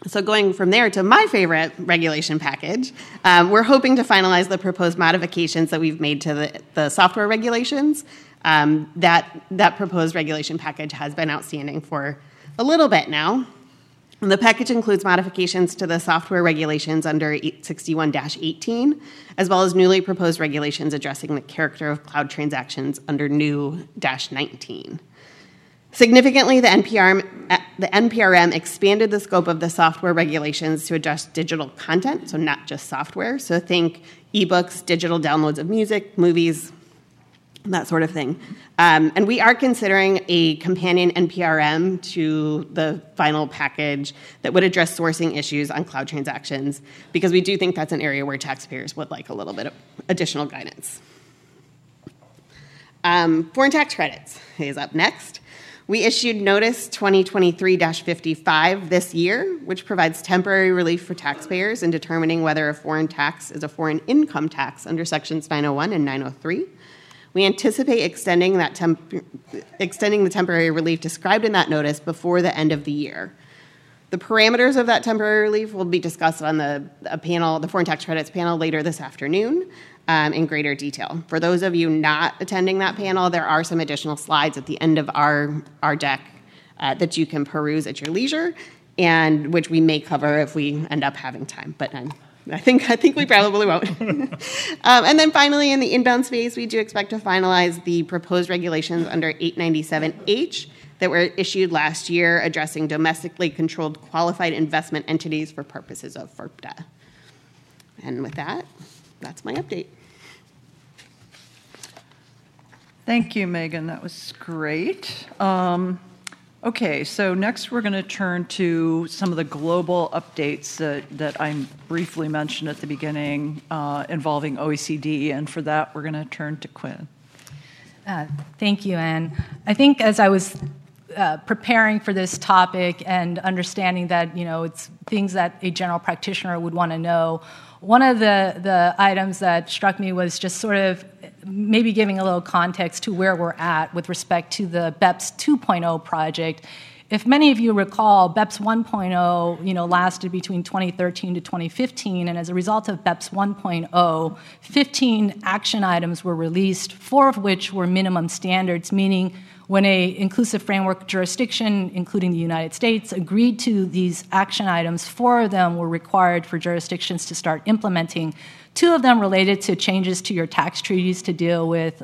So going from there to my favorite regulation package, we're hoping to finalize the proposed modifications that we've made to the software regulations. That proposed regulation package has been outstanding for a little bit now. And the package includes modifications to the software regulations under 861-18, as well as newly proposed regulations addressing the character of cloud transactions under new -19. Significantly, the NPRM expanded the scope of the software regulations to address digital content, so not just software. So think ebooks, digital downloads of music, movies, that sort of thing. And we are considering a companion NPRM to the final package that would address sourcing issues on cloud transactions, because we do think that's an area where taxpayers would like a little bit of additional guidance. Foreign tax credits is up next. We issued Notice 2023-55 this year, which provides temporary relief for taxpayers in determining whether a foreign tax is a foreign income tax under Sections 901 and 903. We anticipate extending the temporary relief described in that notice before the end of the year. The parameters of that temporary relief will be discussed on the Foreign Tax Credits panel later this afternoon in greater detail. For those of you not attending that panel, there are some additional slides at the end of our deck that you can peruse at your leisure, and which we may cover if we end up having time. But I think we probably won't. And then finally, in the inbound space, we do expect to finalize the proposed regulations under 897H that were issued last year addressing domestically controlled qualified investment entities for purposes of FIRPTA. And with that, that's my update. Thank you, Megan. That was great. Okay, so next we're going to turn to some of the global updates that I briefly mentioned at the beginning involving OECD, and for that we're going to turn to Quinn. Thank you, Anne. I think as I was preparing for this topic and understanding that, it's things that a general practitioner would want to know, one of the items that struck me was just sort of maybe giving a little context to where we're at with respect to the BEPS 2.0 project. If many of you recall, BEPS 1.0, lasted between 2013 to 2015, and as a result of BEPS 1.0, 15 action items were released, 4 of which were minimum standards, meaning when a inclusive framework jurisdiction, including the United States, agreed to these action items, 4 of them were required for jurisdictions to start implementing. 2 of them related to changes to your tax treaties to deal with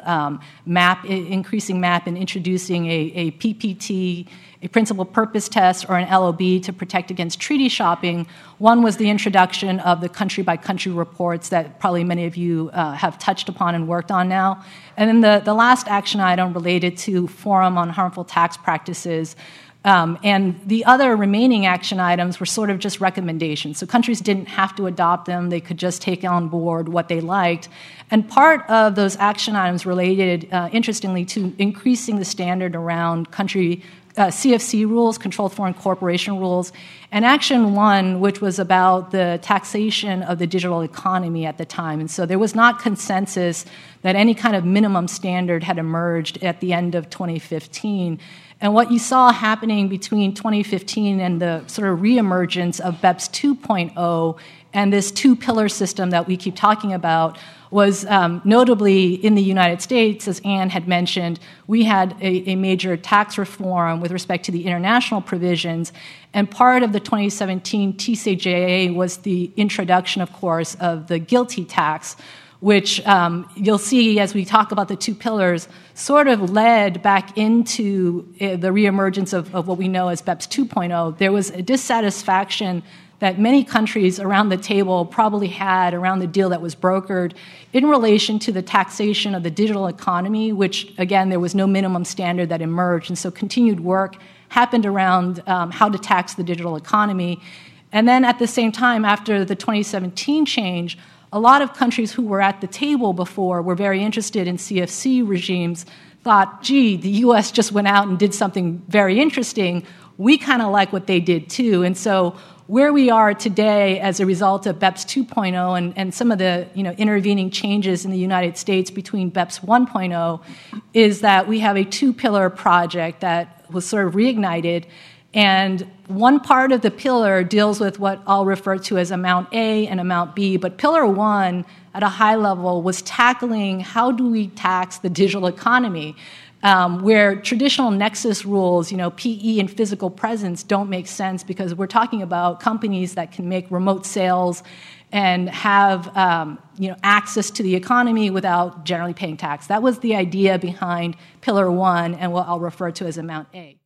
increasing MAP and introducing a PPT, a principal purpose test, or an LOB to protect against treaty shopping. One was the introduction of the country-by-country reports that probably many of you have touched upon and worked on now. And then the last action item related to Forum on Harmful Tax Practices. And the other remaining action items were sort of just recommendations. So countries didn't have to adopt them. They could just take on board what they liked. And part of those action items related, interestingly, to increasing the standard around country CFC rules, controlled foreign corporation rules, and Action 1, which was about the taxation of the digital economy at the time. And so there was not consensus that any kind of minimum standard had emerged at the end of 2015. And what you saw happening between 2015 and the sort of reemergence of BEPS 2.0 and this 2-pillar system that we keep talking about was notably in the United States, as Anne had mentioned, we had a major tax reform with respect to the international provisions. And part of the 2017 TCJA was the introduction, of course, of the GILTI tax, which you'll see as we talk about the 2 pillars, sort of led back into the reemergence of what we know as BEPS 2.0. There was a dissatisfaction that many countries around the table probably had around the deal that was brokered in relation to the taxation of the digital economy, which, again, there was no minimum standard that emerged. And so continued work happened around how to tax the digital economy. And then at the same time, after the 2017 change, a lot of countries who were at the table before were very interested in CFC regimes, thought, gee, the U.S. just went out and did something very interesting. We kind of like what they did too. And so where we are today as a result of BEPS 2.0 and some of the intervening changes in the United States between BEPS 1.0 is that we have a 2-pillar project that was sort of reignited. And one part of the pillar deals with what I'll refer to as Amount A and Amount B, but Pillar 1 at a high level was tackling how do we tax the digital economy, where traditional nexus rules, PE and physical presence don't make sense because we're talking about companies that can make remote sales and have access to the economy without generally paying tax. That was the idea behind Pillar 1 and what I'll refer to as Amount A.